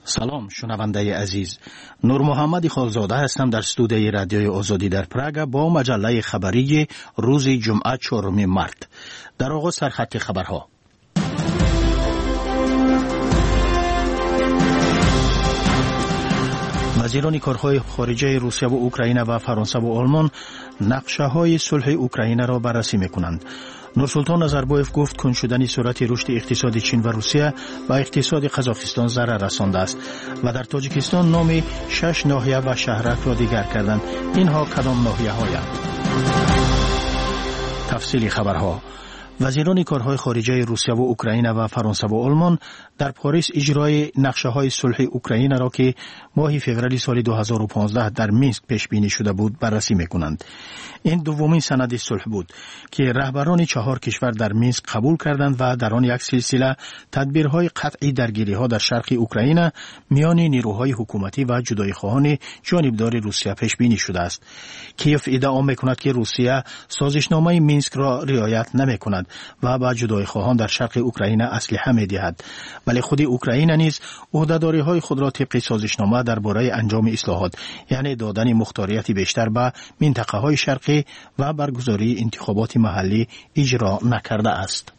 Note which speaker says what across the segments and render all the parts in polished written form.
Speaker 1: سلام شنونده عزیز، نور محمد خالزاده هستم در استودیوی رادیوی آزادی در پراگ با مجله خبری روز جمعه 4 مارت. در آغاز سرخط خبرها. وزیران کارهای خارجه روسیه و اوکراین و فرانسه و آلمان نقشه‌های صلح اوکراین را بررسی می‌کنند. نورسلطان نظربایف گفت کند شدن سرعت رشد اقتصاد چین و روسیه و اقتصاد قزاقستان ضرر رسانده است و در تاجیکستان نام 6 ناحیه و شهرک را دیگر کردند. اینها کدام ناحیه‌هایند؟ تفصیل خبرها. وزیران کارهای خارجه روسیه و اوکراین و فرانسه و آلمان در پاریس اجرای نقشه‌های صلح اوکراین را که ماه فوریه سال 2015 در مینسک پیش بینی شده بود بررسی می‌کنند. این دومین سند صلح بود که رهبران 4 کشور در مینسک قبول کردند و در آن یک سلسله تدبیرهای قطعی درگیری‌ها در شرق اوکراین میان نیروهای حکومتی و جدایی‌خواهان جانبدار روسیه پیش بینی شده است. کیف ادعا می‌کند که روسیه سازشنامه مینسک را رعایت نمی‌کند و با جدایی‌خواهان در شرق اوکراین اسلحه می‌دهد، ولی خود اوکراین نیز عهده‌داری‌های خود را طبق سازشنامه درباره انجام اصلاحات، یعنی دادن مختاریت بیشتر به منطقه‌های شرقی و برگزاری انتخابات محلی اجرا نکرده است.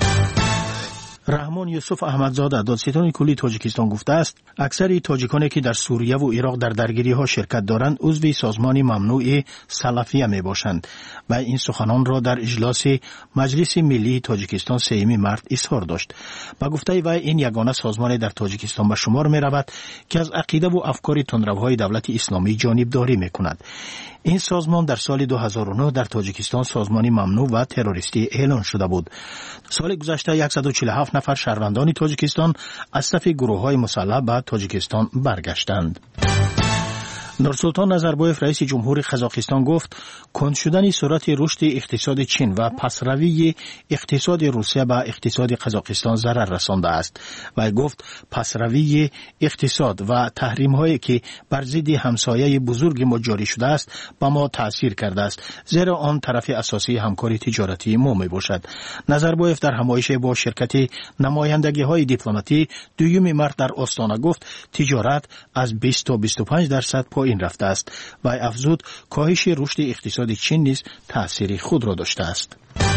Speaker 1: رحمان یوسف احمدزاده دادستان کلی تاجیکستان گفته است اکثر تاجیکانی که در سوریه و عراق در درگیری‌ها شرکت دارند عضو سازمان ممنوع سلفیه میباشند و این سخنان را در اجلاس مجلس ملی تاجیکستان 3 مارت اظهار داشت. با گفته وی این یگانه سازمان در تاجیکستان به شمار می‌رود که از عقیده و افکار تندروهای دولت اسلامی جانبداری می‌کند. این سازمان در سال 2009 در تاجیکستان سازمانی ممنوع و تروریستی اعلان شده بود. سال گذشته 147 نفر شهروندان تاجیکستان از صف گروه‌های مسلح به تاجیکستان برگشتند. نورسلطان نظربایف رئیس جمهور قزاقستان گفت کند شدن سرعت رشد اقتصاد چین و پسروی اقتصاد روسیه به اقتصاد قزاقستان ضرر رسانده است و گفت پسروی اقتصاد و تحریم هایی که بر ضد همسایه بزرگ ما جاری شده است به ما تأثیر کرده است، زیرا آن طرف اساسی همکاری تجارتی ما می باشد. نظربایف در همایش با شرکت نمایندگی های دیپلماتی 2 مارت در آستانه گفت تجارت از 20 تا 25% پایین رفته است و افزود کاهش رشد اقتصاد چین نیز تأثیر خود را داشته است.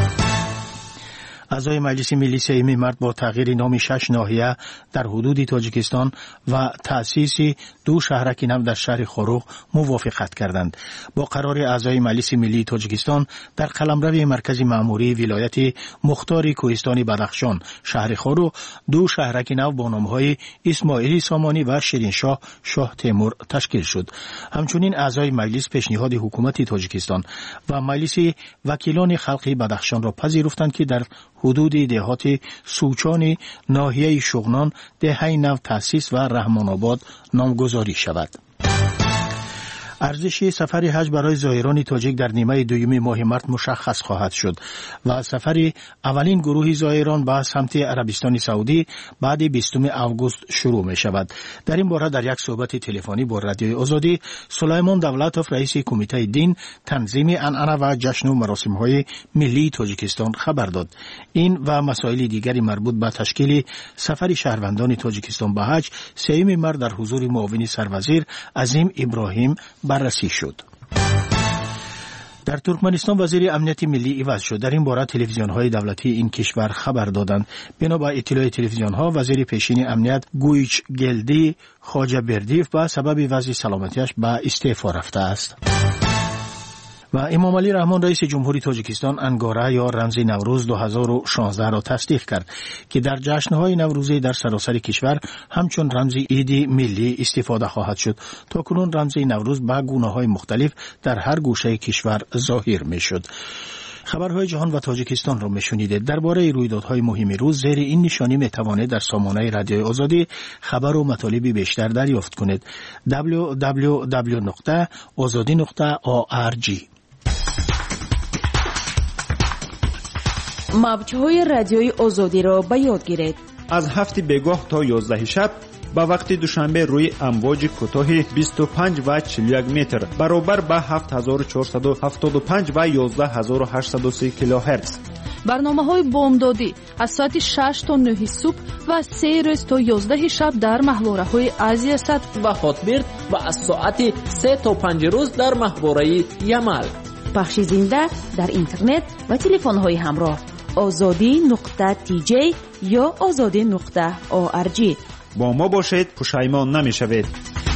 Speaker 1: اعضای مجلس ملی 3 مارت با تغییر نام 6 ناحیه در حدود تاجیکستان و تأسیس 2 شهرک نو در شهر خاروغ موافقت کردند. با قرار اعضای مجلس ملی تاجیکستان در قلمرو مرکز مأموری ولایت مختار کوهستان بدخشان شهر خاروغ 2 شهرک نو با نام‌های اسماعیل سامانی و شیرینشاه شاه تیمور تشکیل شد. همچنین اعضای مجلس پیشنهاد حکومت تاجیکستان و مجلس وکیلان خلقی بدخشان را پذیرفتند که در حدود دهات سوچان ناحیه شغنان دهه نو تأسیس و رحمان آباد نامگذاری شود. ارزش سفر حج برای زائران تاجیک در نیمه دوم ماه مارت مشخص خواهد شد و سفر اولین گروه زائران به سمت عربستان سعودی بعد 20 اوگوست شروع می شود. در این باره در یک صحبت تلفنی با رادیوی آزادی سلیمان دولتوف رئیس کمیته دین تنظیم عنعنه و جشن و مراسم های ملی تاجیکستان خبر داد. این و مسائل دیگری مربوط به تشکیل سفر شهروندان تاجیکستان به حج 3 مارت در حضور معاون سروزیر عظیم ابراهیم بررسی شد. در ترکمنستان وزیر امنیت ملی عوض شد. در این باره تلویزیون‌های دولتی این کشور خبر دادند. بنا به اطلاع تلویزیون‌ها وزیر پیشین امنیت گویچ گلدی خواجه بردیف به سبب وضع سلامتیش به استعفا رفته است. و امام علی رحمان رئیس جمهوری تاجیکستان انگاره یا رمز نوروز 2016 را تصدیق کرد که در جشن‌های نوروزی در سراسر کشور همچون رمز عید ملی استفاده خواهد شد. تاکنون رمز نوروز با گونه‌های مختلف در هر گوشه کشور ظاهر می‌شد. خبرهای جهان و تاجیکستان را میشنیدید. درباره رویدادهای مهم روز زیر این نشانی میتوانید در سامانه رادیوی آزادی خبر و مطالب بیشتر دریافت کنید. www.azadi.org.
Speaker 2: موج‌های رادیوی آزادی را به یاد گیرید.
Speaker 3: از 7 بگاه تا 11 شب با وقت دوشنبه روی امواج کوتاه 25 و 41 متر برابر با 7475 و 11830 کیلوهرتز.
Speaker 4: برنامه‌های بامدادی از ساعت 6 تا 9 صبح و از 3 روز تا 11 شب در محوره‌های آسیا ست
Speaker 5: و هاتبرد و از ساعت 3 تا 5 روز در محوره یمل.
Speaker 2: بخش زنده در اینترنت و تلفن‌های همراه azadi.tj یا azadi.org.
Speaker 3: با ما باشید، پشیمان نمی‌شوید.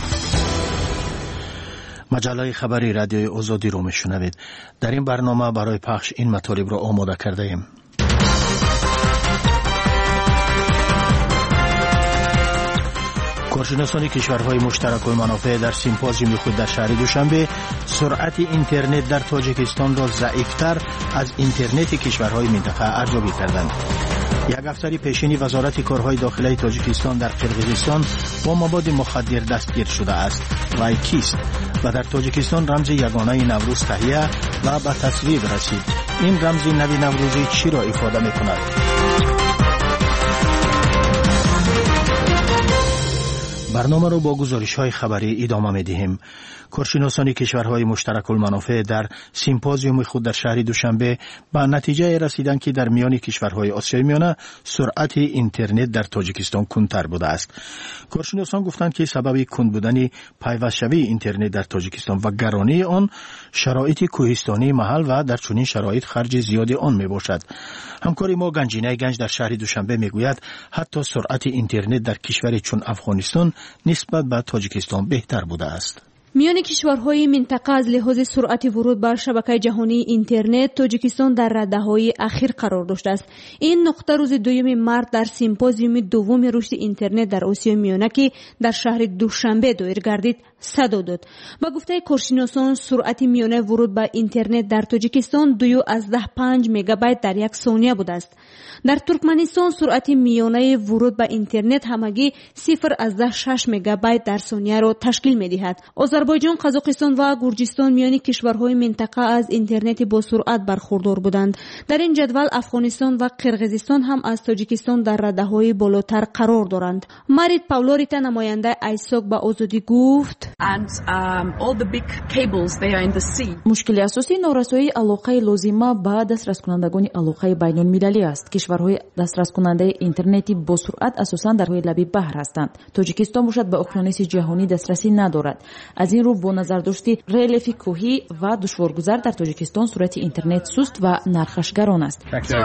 Speaker 1: مجله خبری رادیوی آزادی رو میشنوید. در این برنامه برای پخش این مطالب را آماده کرده ایم. کارشناسان کشورهای مشترک المنافع در سیمپوزیوم خود در شهر دوشنبه سرعت اینترنت در تاجیکستان را ضعیفتر از اینترنت کشورهای منطقه ارزیابی کردند. یک افسر پیشین وزارت کارهای داخلی تاجیکستان در قرقیزستان با مواد مخدر دستگیر شده است. وی کیست و در تاجیکستان رمز یگانه نوروز تهیه و به تصویب رسید. این رمز نوی نوروزی چی را افاده می‌کند؟ برنامه رو با گزارش‌های خبری ادامه می‌دهیم. کارشناسان کشورهای مشترک المنافع در سیمپوزیوم خود در شهر دوشنبه به نتیجه رسیدند که در میان کشورهای آسیای میانه سرعت اینترنت در تاجیکستان کندتر بوده است. کارشناسان گفتند که سبب کند بودن پیوست‌شوی اینترنت در تاجیکستان و گرانی آن شرایط کوهستانی محل و در چنین شرایط خرج زیادی آن میباشد. همکاری ما گنجینه گنج در شهر دوشنبه میگوید حتی سرعت اینترنت در کشوری چون افغانستان نسبت به تاجیکستان بهتر بوده است.
Speaker 4: میان کشورهای منطقه از لحاظ سرعت ورود بر شبکه جهانی اینترنت تاجیکستان در رده‌های اخیر قرار داشته است. این نقطه روز 2 مارس در سیمپوزیوم دوم رشد اینترنت در آسیا میانه که در شهر دوشنبه دایر گردید صدا داد. با گفته کارشناسان سرعت میانه ورود به اینترنت در تاجیکستان 2.5 مگابایت در یک ثانیه بوده است. در ترکمنستان سرعت میانه ورود به اینترنت همگی 0.6 مگابایت در ثانیه را تشکیل می‌دهد. آذربایجان، قزاقستان و گرجستان میان کشورهای منطقه از اینترنت با سرعت برخوردار بودند. در این جدول افغانستان و قرقیزستان هم از تاجیکستان در رده‌های بالاتر قرار دارند. مارید پاولوریتا، نماینده ایساک، به آزادی گفت
Speaker 2: مشکل اساسی نارسایی علاقه لازمه به دسترس کنندگان علاقه بین المللی است. کشورهای دسترس کننده اینترنتی با سرعت اساساً در روی لبه بحر هستند. تاجیکستان باشد به اقیانوس جهانی دسترسی ندارد. از این رو با نظر داشتی ریلیف کوهی و دشوارگذر در تاجیکستان سرعت اینترنت سست و نرخش گران است.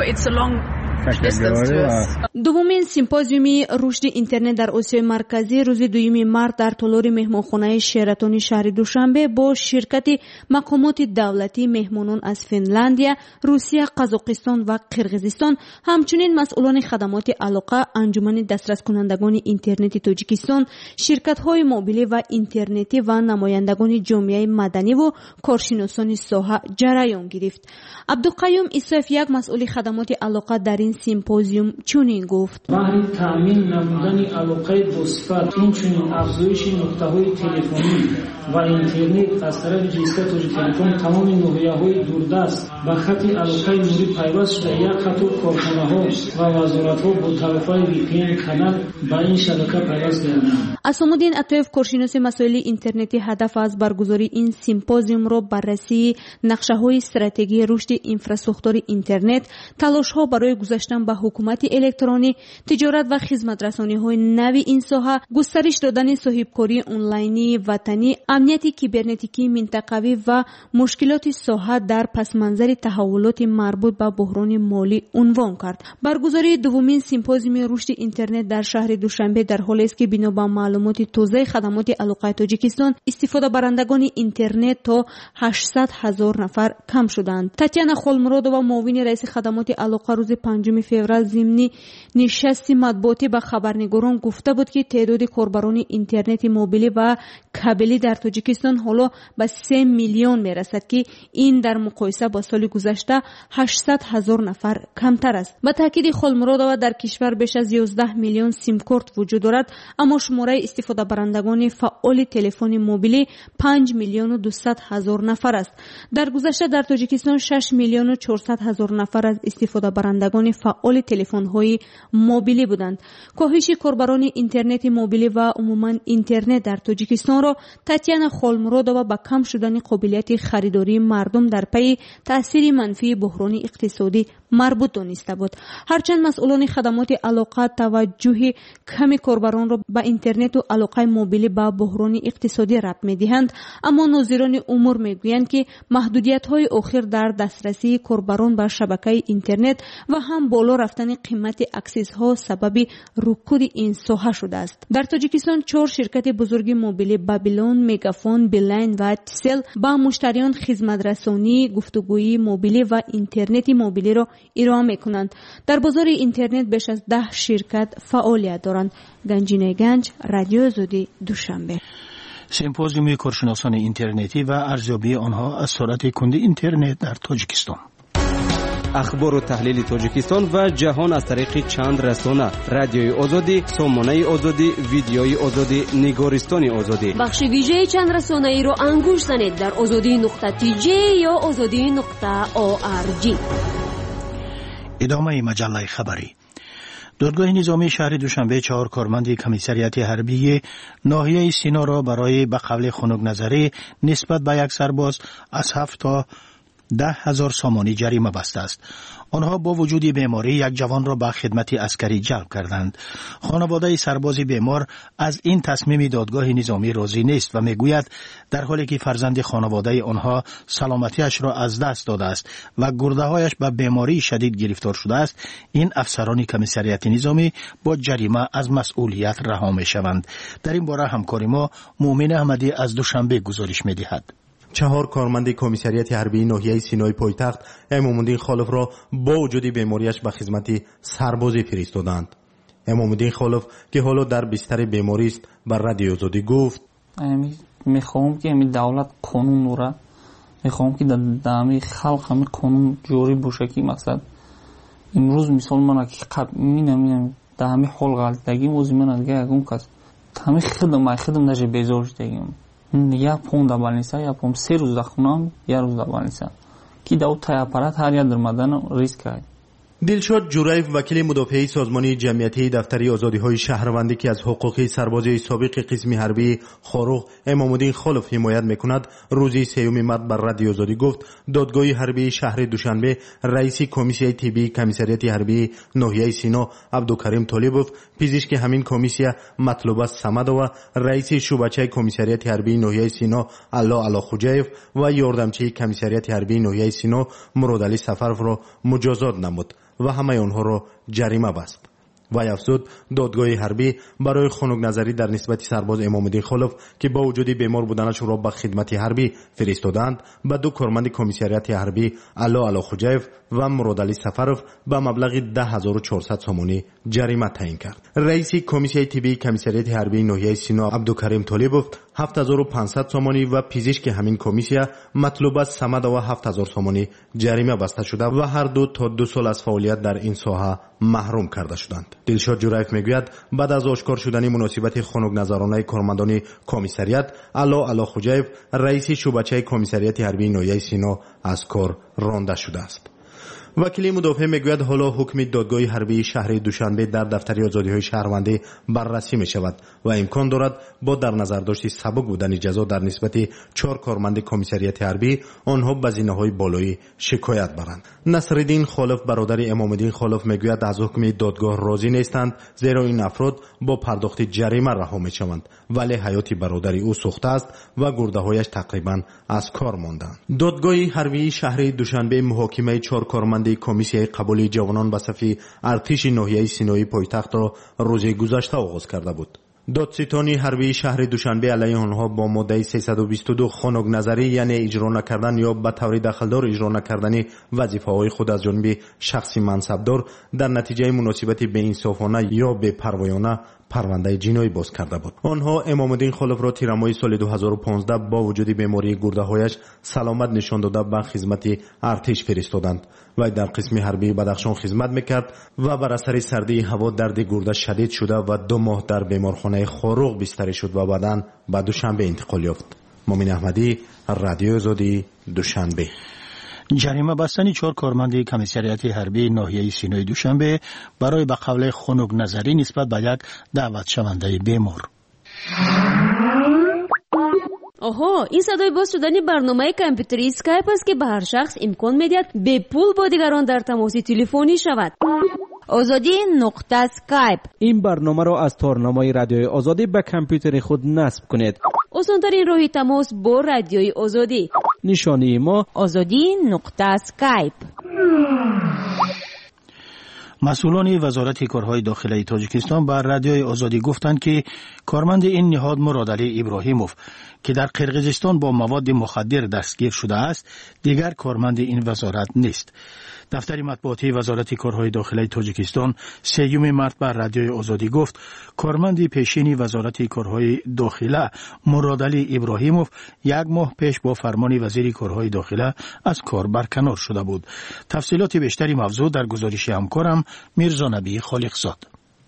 Speaker 4: دومین سیمپوزیوم رشد اینترنت در آسیای مرکزی روز 2 مارس در تالار مهمانخانه شراتون شهر دوشنبه با شرکت مقامات دولتی، مهمانان از فنلندیا، روسیه، قزاقستان و قرقیزستان، همچنین مسئولان خدمات علاقه، انجمن دسترس کنندگان اینترنت تاجیکستان، شرکت‌های موبیلی و اینترنتی و نمایندگان جامعه مدنی و کارشناسان ساحه جریان گرفت. عبدالقیوم ایساف، یک مسئول خدمات علاقه، در این سیمپوزیوم چنین گفت:
Speaker 6: برای تامین نمودن علاقه دوصفت، اینچنین افزایش نقطه‌های تلفنی و اینترنت از طرف جیستا تاجیکتلکوم تمام ناحیه‌های دوردست و خط علاقه نوری پیوست شده. یک خط کارخانه‌ها و وزارت‌ها با توافق VPN کانال با این شبکه پیوست گردند.
Speaker 4: اسام‌الدین عطایف، کارشناس مسائل اینترنتی، هدف از برگزاری این سیمپوزیوم را بررسی نقشه‌های استراتژی رشد اینفراستراکچور اینترنت، تلاش‌ها برای گذاشتن به حکومت الکترونی، تجارت و خدمت‌رسانی‌های نوی این ساحه، گسترش دادن صاحبکاری آنلاینی وطنی، امنیت کیبرنتیکی منطقوی و مشکلات ساحه در پس‌منظر تحولات مربوط به بحران مالی عنوان کرد. برگزاری دومین سیمپوزیوم رشد اینترنت در شهر دوشنبه در حالی است که بنا به معلومات تازه خدمات علاقه تاجیکستان استفاده برندگان اینترنت تا 800,000 نفر کم شدند. تاتیانا خولمرودووا، معاون رئیس خدمات علاقه، روز 5 فوریه ضمن نشست مطبوعاتی به خبرنگاران گفته بود که تعداد کاربران اینترنت موبیلی و کابلی در تاجیکستان حالا به 3 میلیون میرسد که این در مقایسه با سال گذشته 800,000 نفر کمتر است. به تاکید خولمرودووا، در کشور بیش از 11 میلیون سیم کارت وجود دارد، اما شماره استفاده برندگان فعال تلفن موبیلی 5 میلیون و 200,000 نفر است. در گذشته در تاجیکستان 6 میلیون و 400,000 نفر از استفاده برندگان فعال تلفن‌های موبیلی بودند. کاهش کاربران اینترنت موبیلی و عموما اینترنت در تاجیکستان را تاتیانا خولمرودووا با کم شدن قابلیت خریداری مردم در پی تاثیر منفی بحران اقتصادی مربوط دانسته بود. هرچند مسئولان خدمات علاقه توجه کمی کاربران را به اینترنت و علاقه موبیلی به بحران اقتصادی ربط می‌دهند، اما ناظران امور میگویند که محدودیت‌های اخیر در دسترسی کاربران به شبکه اینترنت و هم بالا رفتن قیمت اکسس‌ها سبب رکود این ساحه شده است. در تاجیکستان 4 شرکت بزرگ موبیلی بابلون، مگافون، بیلاین و تیسل با مشتریان خدمت رسانی، گفتگویی موبیلی و اینترنت موبیلی را ارائه می‌کنند. در بازار اینترنت بیش از 10 شرکت فعالیت دارند. گنجینه گنج، رادیو آزادی، دوشنبه.
Speaker 1: سمپوزیوم کارشناسان اینترنتی و ارزیابی آنها از سرعت کند اینترنت در تاجیکستان.
Speaker 7: اخبار و تحلیل تاجیکستان و جهان از طریق چند رسانه: رادیوی آزادی، سامانه آزادی، ویدیوی آزادی، نگارستان آزادی.
Speaker 8: بخش ویژه چند رسانه ای را انگوش زنید در azadi.tj یا azadi.org.
Speaker 1: ادامه مجله خبری. دادگاه نظامی شهر دوشنبه 4 کارمند کمیسریت حربی ناحیه سینا را برای به قبل خنک نظری نسبت به یک سرباز از 7 تا 10,000 سامانی جریمه بسته است. آنها با وجود بیماری یک جوان را به خدمت عسکری جلب کردند. خانواده سرباز بیمار از این تصمیم دادگاه نظامی راضی نیست و میگوید در حالی که فرزند خانواده آنها سلامتیش را از دست داده است و گرده‌هایش به بیماری شدید گرفتار شده است، این افسران کمیسریت نظامی با جریمه از مسئولیت رها میشوند. در این باره همکار ما مومن احمدی از دوشنبه گزارش میدهد.
Speaker 9: 4 کارمند کمیسریت حربی ناحیه سینای پایتخت امام‌الدین خالف را با وجود بیماریش به خدمت سربازی فرستادند. امام‌الدین خالف که حالا در بستر بیماری است بر رادیو آزادی گفت:
Speaker 10: میخوام که این دولت قانون را میخوام که در همه خلق همه قانون جوری باشه که مقصد امروز مثال من که قبل مینم در همه حال غلطگی موزی من دیگه اون کس همه خدم نشه بیزار شدگیم یا پوند بالنیسا یا پوند 3 روز دخونم یا روز بالنیسا که داو تای اپارات هر یا در مدن ریسک کرد.
Speaker 9: دلشاد جورایف وکیل مدافع سازمان جمعیتی دفتری آزادی‌های شهروندی که از حقوق سرباز سابق قسم حربی خاروق امام‌الدین خالف حمایت می‌کند، روز 3 مارس بر رادیو آزادی گفت دادگاه حربی شهر دوشنبه رئیس کمیسیون طبی کمیسریت حربی ناحیه سینا عبدالکریم طالبوف، پزشک همین کمیسیون مطلوب صمد و رئیس شعبه کمیسریت حربی ناحیه سینا الله خوجایف و یاردمچی کمیسریت حربی ناحیه سینا مرادعلی سفرов را مجازات نمود و همه آنها را جریمه بست. و افزود دادگاه حربی برای خنک نظری در نسبت سرباز امام‌الدین خالف که با وجود بیمار بودنش را به خدمت حربی فرستادند به 2 کارمند کمیسریت حربی الله خوجایف و مرادعلی سفرов به مبلغ 10,400 سامانی جریمه تعیین کرد. رئیس کمیسیون طبی کمیسریت حربی ناحیه سینا عبدالکریم طالبوف 7,500 سامانی و پزشک همین کمیسیون مطلوب صمد و 7,000 سامانی جریمه بسته شده و هر دو تا 2 سال از فعالیت در این ساحه محروم کرده شدند. دلشاد جورایف میگوید بعد از آشکار شدن مناسبت خنک نظرانه کارمندان کمیسریت الله خوجایف رئیس شعبه کمیسریت حربی ناحیه سینا از کار رانده شده است. وکیل مدافع میگوید حالا حکم دادگاه حربی شهر دوشنبه در دفتر آزادی‌های شهروندی بررسی می شود و امکان دارد با در نظر داشت سبک بودن جزا در نسبت 4 کارمند کمیسریت حربی آنها به زینه‌های بالایی شکایت برند. نصرالدین خالف برادر امام‌الدین خالف میگوید از حکم دادگاه راضی نیستند، زیرا این افراد با پرداخت جریمه رها میشوند ولی حیات برادر او سوخته است و گرده‌هایش تقریبا از کار ماندند. دادگاه حربی شهر دوشنبه محاکمه 4 کارمند کمیسیون قبولی جوانان به صف ارتش ناحیه سینایی پایتخت را روز گذشته آغاز کرده بود. دادستانی حربی شهر دوشنبه علیه آنها با ماده 322 خنک نظری یعنی اجرا نکردن یا به طور دخلدار اجرا نکردن وظیفه‌های خود از جانب شخصی منصبدار در نتیجه مناسبت به انصافانه یا به پروایانه پرونده جنایی باز کرده بود. آنها امام‌الدین خالف را تیر ماه سال 2015 با وجود بیماری گرده‌هایش سلامت نشان داده به خدمت ارتش فرستادند و در قسم حربی بدخشان خدمت میکرد و بر اثر سردی هوا درد گرده شدید شده و 2 ماه در بیمارخانه خاروق بستری شد و بعداً به دوشنبه انتقال یافت. مومن احمدی، رادیو آزادی، دوشنبه.
Speaker 1: جریمه بستن 4 کارمند کمیسریت حربی ناحیه سینای دوشنبه برای به قبل خنک نظری نسبت به یک دعوت شونده بیمار.
Speaker 8: آها، این صدای باز شدن برنامه کامپیوتری اسکایپ است که به هر شخص امکان می‌دهد به پول با دیگران در تماس تلفنی شود.
Speaker 2: azadi.skype.
Speaker 7: این برنامه را از تارنمای رادیوی آزادی به کامپیوتر خود نصب کنید.
Speaker 8: آسان‌ترین راه تماس با رادیوی آزادی.
Speaker 7: نشانی ما
Speaker 2: azadi.skype.
Speaker 1: مسئولان وزارت کارهای داخلی تاجیکستان بر رادیوی آزادی گفتند که کارمند این نهاد مرادعلی ابراهیموف که در قرقیزستان با مواد مخدر دستگیر شده است دیگر کارمند این وزارت نیست. دفتر مطبوعاتی وزارت کارهای داخلی تاجیکستان 3 مارس بر رادیوی آزادی گفت کارمند پیشین وزارت کارهای داخلی مرادعلی ابراهیموف 1 ماه پیش با فرمان وزیر کارهای داخلی از کار برکنار شده بود. تفصیلات بیشتری موضوع در گزارش همکارم میرزا نبی خالقزاد.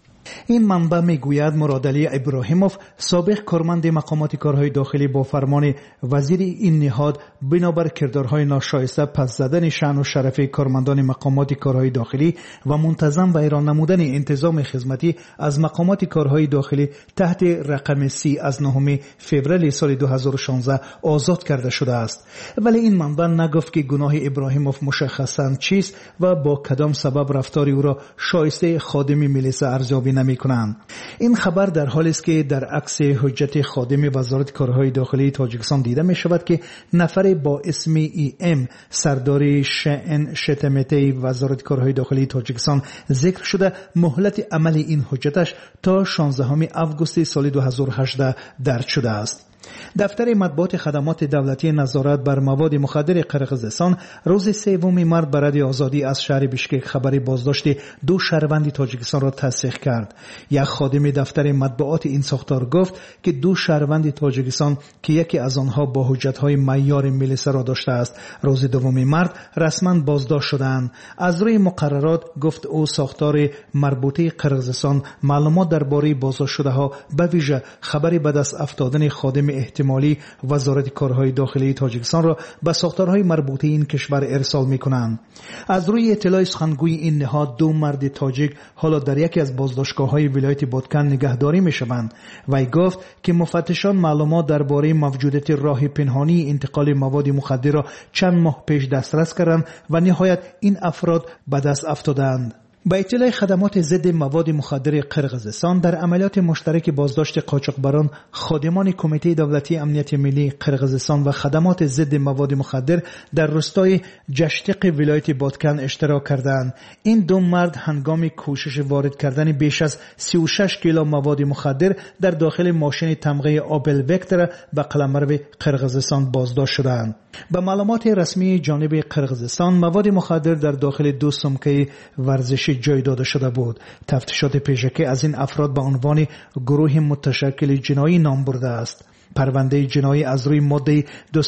Speaker 11: این منبع میگوید مرادعلی ابراهیموف سابق کارمند مقامات کارهای داخلی با فرمان وزیر این نهاد بنابر کردارهای ناشایسته پس زدن شأن و شرف کارمندان مقامات کارهای داخلی و منتظم و ایران نمودن انتظام خدمتی از مقامات کارهای داخلی تحت رقم 30 از 9 فوریه سال 2016 آزاد کرده شده است. ولی این منبع نگفت که گناه ابراهیموف مشخصاً چیست و با کدام سبب رفتار او را شایسته خادم ملیسا ارزیابی نمی‌کنند. این خبر در حالی است که در عکس حجت خادم وزارت کارهای داخلی تاجیکستان دیده می‌شود که نفر با اسم ام سردار شأن شتمته وزارت کارهای داخلی تاجیکستان ذکر شده مهلت عمل این حجتش تا 16 آگوست سال 2018 درج شده است. دفتر مطبوعات خدمات دولتی نظارت بر مواد مخدر قرقیزستان روز 3 مارس به رادیوی آزادی از شهر بیشکک خبری بازداشت 2 شهروند تاجیکستان را تصدیق کرد. یک خادم دفتر مطبوعات این ساختار گفت که 2 شهروند تاجیکستان که یکی از آنها با حجت‌های معیار ملیسا را داشته است روز 2 مارس رسما بازداشت شدند. از روی مقررات گفت او ساختار مربوطه قرقیزستان معلومات درباره بازداشت شده‌ها به ویژه خبری به دست افتادن خادم احتمالی وزارت کارهای داخلی تاجیکستان را به ساختارهای مربوطه این کشور ارسال می‌کنند. از روی اطلاع سخنگوی این نهاد 2 مرد تاجیک حالا در یکی از بازداشتگاه‌های ولایت بادکن نگهداری می‌شوند. وی گفت که مفتشان معلومات درباره موجودیت راه پنهانی انتقال مواد مخدر را چند ماه پیش دسترس کردند و نهایت این افراد به دست افتادند. با اطلاع خدمات ضد مواد مخدر قرقیزستان در عملیات مشترک بازداشت قاچاقبران خادمان کمیته دولتی امنیت ملی قرقیزستان و خدمات ضد مواد مخدر در روستای جشتق ولایت بادکن اشتراک کردند. این 2 مرد هنگام کوشش وارد کردن بیش از 36 کیلو مواد مخدر در داخل ماشین تمغه آبل وکتر به قلمرو قرقیزستان بازداشت شدند. به معلومات رسمی جانب قرقیزستان مواد مخدر در داخل 2 سمکه ورزشی جای داده شده بود. تفتیشات پیشکی از این افراد به عنوان گروه متشکل جنایی نام برده است. پرونده جنایی از روی ماده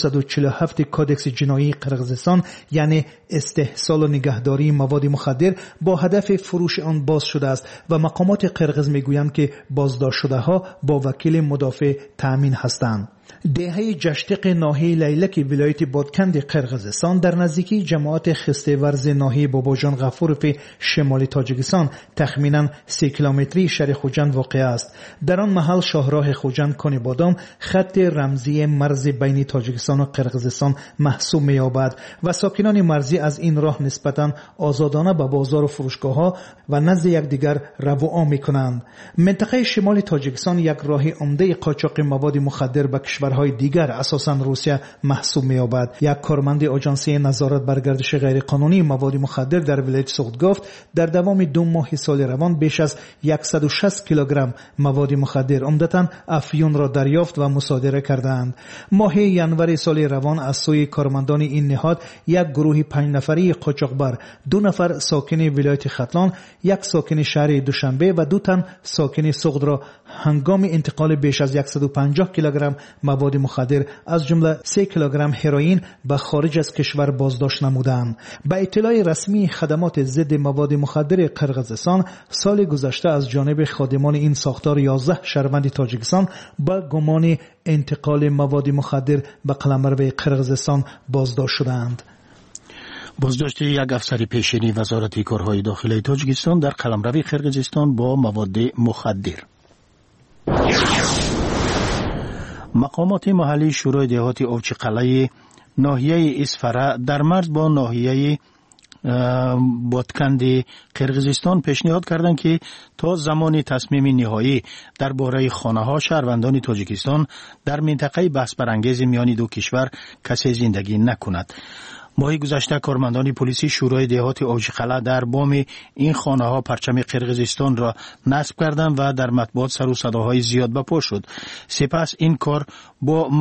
Speaker 11: 247 کودکس جنایی قرقیزستان یعنی استحصال و نگهداری مواد مخدر با هدف فروش آن باز شده است و مقامات قرقیز میگویند که بازداشت شده ها با وکیل مدافع تأمین هستند. دهه جشتق ناحیه لیلک ولایت بادکند قرقیزستان در نزدیکی جماعت خسته ورز ناحیه باباجان غفوروف شمال تاجیکستان تخمینا 3 کیلومتری شهر خوجند واقع است. در آن محل شاهراه خوجند کانی بادام خط رمزی مرز بین تاجیکستان و قرقیزستان محسوب می‌یابد و ساکنان مرزی از این راه نسبتاً آزادانه به بازار و فروشگاه‌ها و نزد یکدیگر رواآ می‌کنند. منطقه شمال تاجیکستان یک راه عمده قاچاق مواد مخدر به کشورهای دیگر اساساً روسیه محسوب می‌یابد. یک کارمند آژانسی نظارت بر گردش غیرقانونی مواد مخدر در ولایت سوخت گفت در دوام 2 ماه سال روان بیش از 160 کیلوگرم مواد مخدر عمدتاً افیون را دریافت و مصادره کردند. ماه ینور سال روان از سوی کارمندان این نهاد یک گروه 5 نفری قاچاقبر 2 نفر ساکن ولایت ختلان، 1 ساکن شهر دوشنبه و 2 تن ساکن سوخت را هنگام انتقال بیش از 150 کیلوگرم مواد مخدر از جمله 3 کیلوگرم هروئین به خارج از کشور بازداشت نمودند. با اطلاع رسمی خدمات ضد مواد مخدر قرقیزستان سال گذشته از جانب خادمان این ساختار 11 شهروند تاجیکستان با گمان انتقال مواد مخدر به قلمرو قرقیزستان بازداشت شدند.
Speaker 1: بازداشت یک افسر پیشین وزارت کارهای داخلی تاجیکستان در قلمرو قرقیزستان با مواد مخدر. مقامات محلی شورای دهات اوچقلعه ناحیه اسفره در مرز با ناحیه بادکند قرقیزستان پیشنهاد کردند که تا زمان تصمیم نهایی درباره خانه‌ها شهروندان تاجیکستان در منطقه بحث برانگیز میان دو کشور کسی زندگی نکند. ماه گذشته کارمندان پلیسی شورای دهات اوچقلعه در بام این خانه‌ها پرچم قرقیزستان را نصب کردند و در مطبوعات سر و صداهای زیاد به پا شد. سپس این کار با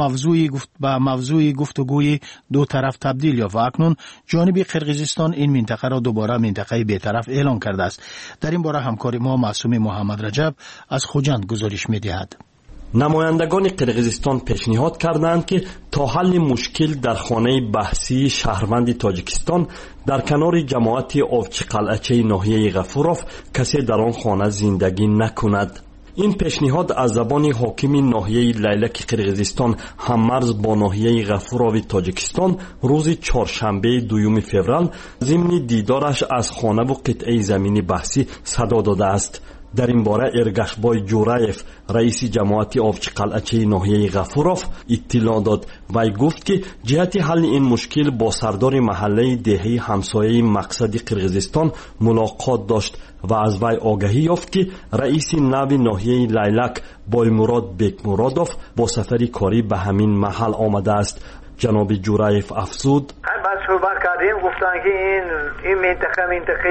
Speaker 1: موضوع گفتگوی دو طرف تبدیل یافت و اکنون جانب قرقیزستان این منطقه را دوباره منطقه بی‌طرف اعلان کرده است. در این باره همکار ما معصوم محمد رجب از خوجند گزارش می‌دهد.
Speaker 12: نمایندگان قرقیزستان پیشنهاد کردند که تا حل مشکل در خانه بحثی شهروند تاجیکستان در کنار جماعت اوچقلعه ناحیه غفوروف کسی در آن خانه زندگی نکند. این پیشنهاد از زبان حاکم ناحیه لیلک قرقیزستان هممرز با ناحیه غفوروف تاجیکستان روز چهارشنبه 2 فوریه ضمن دیدارش از خانه و قطعه زمین بحثی صدا داده است. در این باره ارگشبای جورایف رئیس جماعت اوچقلعه ناحیه غفوروف اطلاع داد و گفت که جهت حل این مشکل با سردار محله دهه همسایه مقصد قرقیزستان ملاقات داشت و از وی آگاهی یافت که رئیس نو ناحیه لیلک بایمراد بیکمرادوف با سفری کاری به همین محل آمده است. جناب جورایف افزود
Speaker 13: صحبت کردیم گفتن که این منطقه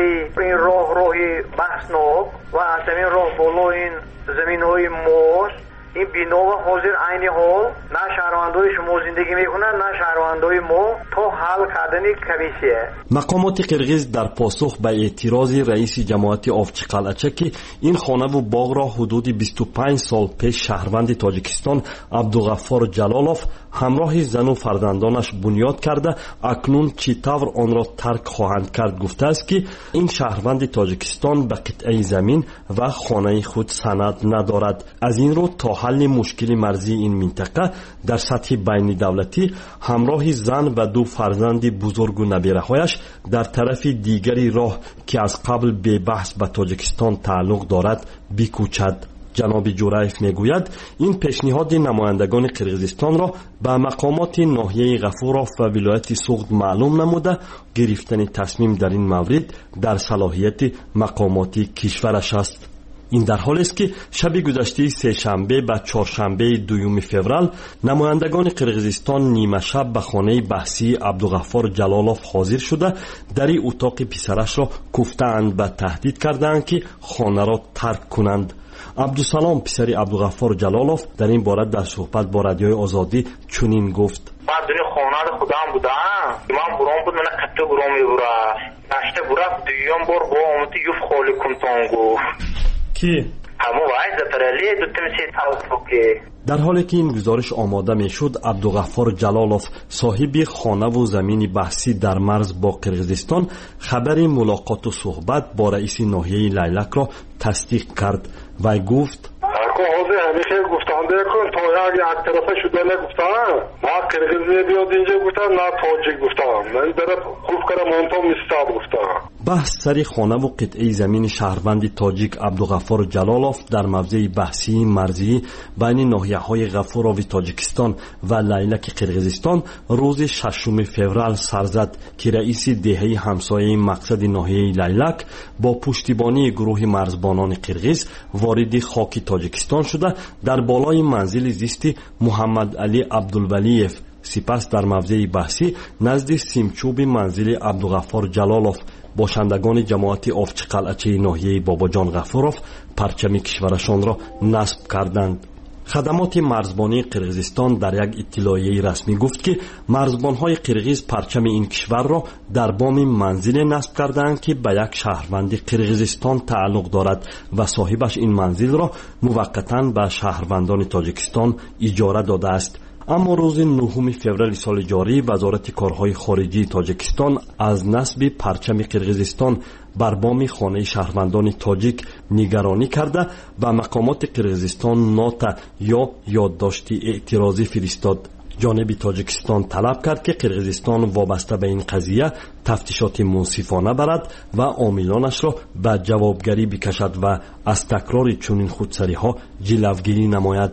Speaker 13: این راهی بحثناک و از این راه بالا این زمین های موز این بنا و حاضر عین حال نه شهروندای شما زندگی میکنن نه شهروندای ما تا حل کردن کمیسیه.
Speaker 12: مقامات قرقیز در پاسخ به اعتراض رئیس جماعت اوچقلعه که این خانه و باغ را حدود 25 سال پیش شهروند تاجیکستان عبدالغفار جلالوف همراه زن و فرزندانش بنیاد کرده اکنون چطور آن را ترک خواهند کرد گفته است که این شهروند تاجیکستان به قطعه زمین و خانه خود سند ندارد. از این رو تا حل مشکل مرزی این منطقه در سطح بین دولتی همراه زن و دو فرزند بزرگ و نبیره‌هایش در طرف دیگری راه که از قبل به بحث به تاجیکستان تعلق دارد بکوچد. جناب جورایف میگوید این پیشنهاد نمایندگان قرقیزستان را به مقامات ناحیه غفوروف و ولایت سوغد معلوم نموده گرفتن تصمیم در این مورد در صلاحیت مقامات کشورش است. این در حالی است که شب گذشته سه شنبه به چهارشنبه 2 فوریه نمایندگان قرقیزستان نیمه شب به خانه بحثی عبدالغفار جلالوف حاضر شده در اتاق پسرش را کوفتند و تهدید کردند که خانه را ترک کنند. عبدالسلام پسر عبدالغفار جلالوف در این باره در صحبت با رادیوی آزادی چنین گفت:
Speaker 14: من دنیا خانه خودم بودم من برام بود من کته برام میبره نشته برا دیگم بار با آمدی یوف خالی کنتان گفت
Speaker 12: کی؟
Speaker 14: همو وای زفرالی دو تمسی تاوتوکی.
Speaker 12: در حالی که این گزارش آماده میشد عبدالغفار جلالوف صاحب خانه و زمین بحثی در مرز با قرقیزستان خبر ملاقات و صحبت با رئیس ناحیه لیلک را تصدیق کرد و گفت
Speaker 15: همیشه گفتنده کن تا یک طرفه شده نگفتم نه قرقیزی بیاد اینجا گفتم نه تاجیک گفتم من در خوب کردم منطقه مستاد گفتم.
Speaker 12: بحث سر خانه و قطعه زمین شهروند تاجیک عبدالغفار جلالوف در موضع بحثی مرزی بین ناحیه‌های غفوروف تاجیکستان و لیلک قرقیزستان روز 6 فوریه سر زد که رئیس دهه همسایه مقصد ناحیه لیلک با پشتیبانی گروه مرزبانان قرقیز وارد خاک تاجیکستان شده در بالای منزل زیست محمد علی عبدالولیف سپس در موضع بحثی نزد سیمچوب منزل عبدالغفار جلالوف باشندگان جماعت اوچقلعه ناحیه باباجان غفوروف پرچم کشورشان را نصب کردند. خدمات مرزبانی قرقیزستان در یک اطلاعیه رسمی گفت که مرزبانهای قرقیز پرچم این کشور را در بام منزل نصب کردند که به یک شهروند قرقیزستان تعلق دارد و صاحبش این منزل را موقتا به شهروندان تاجیکستان اجاره داده است. اما روز 9 فوریه سال جاری وزارت کارهای خارجی تاجیکستان از نصب پرچم قرقیزستان بر بام خانه شهروندان تاجیک نگرانی کرده و مقامات قرقیزستان نوت یا یادداشت اعتراضی فرستاد. جانب تاجیکستان طلب کرد که قرقیزستان وابسته به این قضیه تفتیشات منصفانه برد و عاملانش را به جوابگری بکشد و از تکرار چنین خودسری‌ها جلوگیری نماید.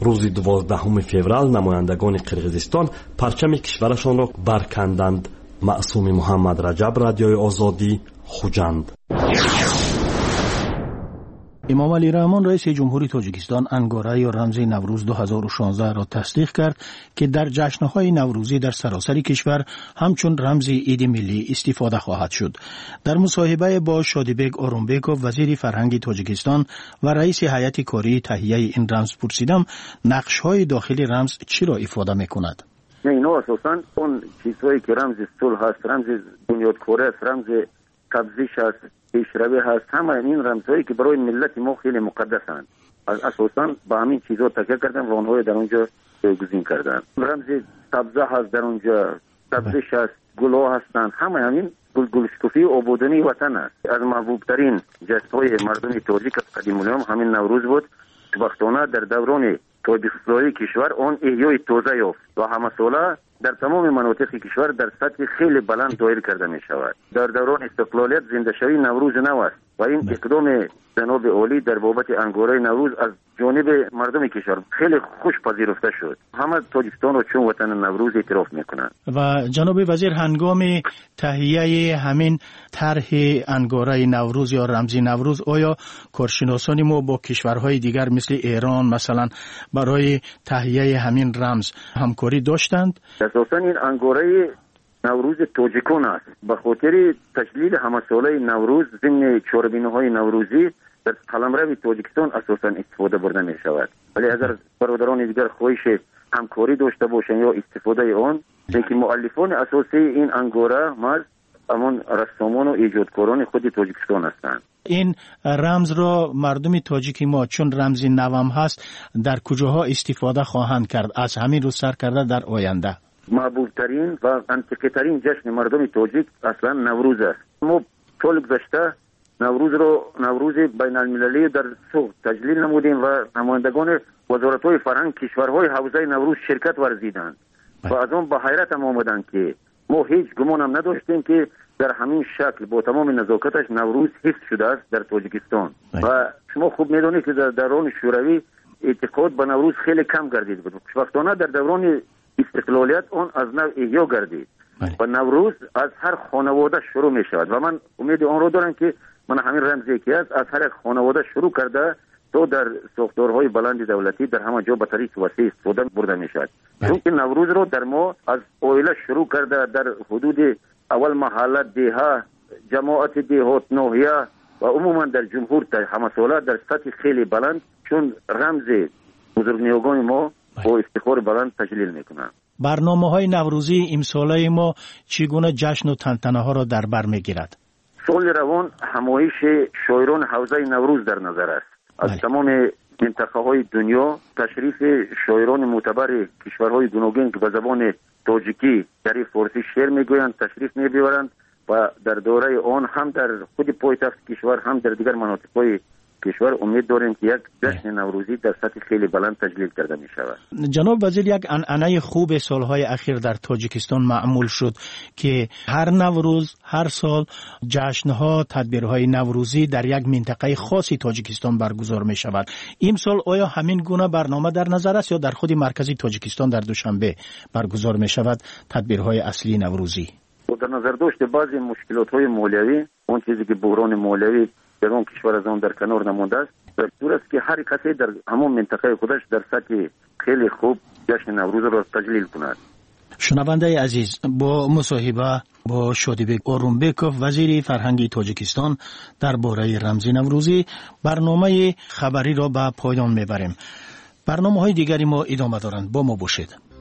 Speaker 12: روز 12 فوریه نمایندگان قرقیزستان پرچم کشورشان را برکندند. معصوم محمد رجب، رادیوی آزادی، خوجند.
Speaker 1: امام علی رحمان رئیس جمهوری تاجیکستان انگاره رمز نوروز 2016 را تصدیق کرد که در جشن‌های نوروزی در سراسر کشور همچون رمز عید ملی استفاده خواهد شد. در مصاحبه با شادیبک اورونبکوف وزیر فرهنگ تاجیکستان و رئیس هیئت کاری تهیه این رمز پرسیدم نقش‌های داخلی رمز چی را افاده می‌کند؟
Speaker 16: اینا اساساً اون چیزهایی که رمز صلح هست، رمز بنیادکاری است، رمز تبزیش است، پیشروی هست، همه این رمزهایی که برای ملت ما خیلی مقدسند، اساساً با همین چیزها تکیه کردن و آنها در اونجا جایگزین کردن. رمز تبزه هست در اونجا، تبزیش هست، گلها هستند، همه همین گلشکوفی آبادانی وطن است. از محبوب ترین جشن‌های مردم تاجیک از قدیم الایام همین نوروز بود. وقتانه در دوران تاجیکستانی کشور آن احیای تازه یافت و همه ساله در تمام مناطق کشور در سطح خیلی بلند دایر کرده می شود. در دوران استقلالیت زنده شوی نوروز نو است و این اقدام جناب عالی در بابت انگاره نوروز از جانب مردم کشور خیلی خوش پذیرفته شد. همه تاجیکستان را چون وطن نوروز اعتراف میکنند.
Speaker 1: و جناب وزیر هنگام تهیه همین طرح انگاره نوروز یا رمزی نوروز آیا کارشناسان ما با کشورهای دیگر مثل ایران مثلا برای تهیه همین رمز همکاری داشتند؟
Speaker 16: اساساً این انگاره نوروز تاجیکان است. به خاطر تجلیل همه ساله نوروز ضمن چهاربینی‌های نوروزی در قلمرو تاجیکستان اساساً استفاده برده می شود. ولی اگر برادران دیگر خواهش همکاری داشته باشند یا استفاده آن، که مؤلفان اساسی این انگاره مرز همون رسامان و ایجادکاران خود تاجیکستان هستند.
Speaker 1: این رمز را مردم تاجیکی ما چون رمزی نوام هست در کجاها استفاده خواهند کرد از همین رو سر کرده در آینده؟
Speaker 16: محبوب ترین و انتقی ترین جشن مردم تاجیک اصلا نوروز است. ما سال گذشته نوروز بین المللی در سوق تجلیل نمودیم و نمایندگان وزارت‌های فرهنگ کشورهای حوزه نوروز شرکت ورزیدند و از آن به حیرت هم آمدند که ما هیچ گمان هم نداشتیم که در همین شکل با تمام نزاکتش نوروز حفظ شده است در تاجیکستان. و شما خوب می‌دانید که در دوران شوروی اعتقاد به نوروز خیلی کم گردید بود. خوشبختانه در دوران استقلالیت اون از نو احیا گردید و نوروز از هر خانواده شروع می شود و من امید آن رو دارم که من همین رمزی که از هر خانواده شروع کرده تو در ساختارهای بلند دولتی در همه جا به طریق وسیع استفاده برده می شود. چون که نوروز رو در ما از اویله شروع کرده در حدود اول محله دیها جماعت دیهات ناحیه و عموما در جمهور در همه ساله در سطح خیلی بلند چون رمز بزرگنیاگان ما با افتخار بلند تجلیل میکنن.
Speaker 1: برنامه‌های نوروزی امساله ما چگونه جشن و تنتنه ها را در بر میگیرد؟
Speaker 16: سال روان همایش شاعران حوزه نوروز در نظر است. از تمام منطقه های دنیا تشریف شاعران معتبر کشورهای گوناگون که به زبان تاجیکی در فارسی شعر میگویند تشریف میبرند و در دوره آن هم در خود پایتخت کشور هم در دیگر مناطق کشور امید داریم که یک جشن نوروزی در سطح خیلی بلند تجلیل کرده می شود.
Speaker 1: جناب وزیر، یک عنعنه خوب سالهای اخیر در تاجیکستان معمول شد که هر نوروز هر سال جشنها تدبیرهای نوروزی در یک منطقه خاصی تاجیکستان برگزار می شود. این سال آیا همین گونه برنامه در نظر است یا در خود مرکزی تاجیکستان در دوشنبه برگزار می شود تدبیرهای اصلی نوروزی؟
Speaker 16: در نظر داشته بعضی مشکلات های مالیوی، اون چیزی که بحران مالیوی در اون کشور از آن در کنار نمونده است، در طور است که هر کسی در همون منطقه خودش در سطح خیلی خوب جشن نوروز را تجلیل کند.
Speaker 1: شنونده عزیز، با مصاحبه با شادیبک اورونبکوف وزیر فرهنگ تاجیکستان درباره رمز نوروزی برنامه خبری را به پایان میبریم. برنامه‌های دیگری ما ادامه دارند. با ما باشید.